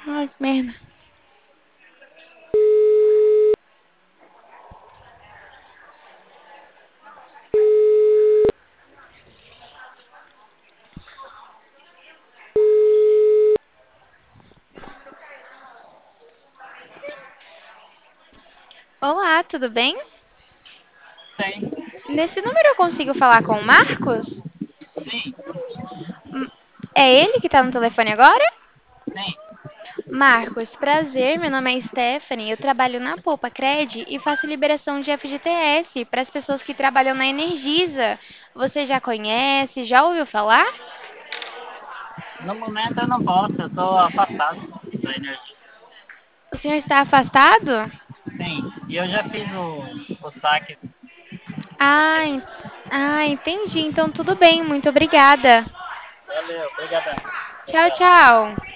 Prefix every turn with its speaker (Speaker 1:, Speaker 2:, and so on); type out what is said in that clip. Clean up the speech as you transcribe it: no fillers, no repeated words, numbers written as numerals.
Speaker 1: Ai, que merda. Olá, tudo bem?
Speaker 2: Tem.
Speaker 1: Nesse número eu consigo falar com o Marcos?
Speaker 2: Sim,
Speaker 1: É ele que tá no telefone agora?
Speaker 2: sim.
Speaker 1: Marcos, prazer, meu nome é Stephanie, eu trabalho na Poupa Cred e faço liberação de FGTS para as pessoas que trabalham na Energisa. Você já conhece, já ouviu falar?
Speaker 2: No momento eu não posso, eu estou afastado da energia.
Speaker 1: O senhor está afastado?
Speaker 2: Sim, e eu já fiz o saque
Speaker 1: Ah,
Speaker 2: FGTS.
Speaker 1: entendi. Então tudo bem, muito obrigada.
Speaker 2: Valeu, obrigadão. Tchau,
Speaker 1: Tchau,
Speaker 2: tchau.
Speaker 1: tchau.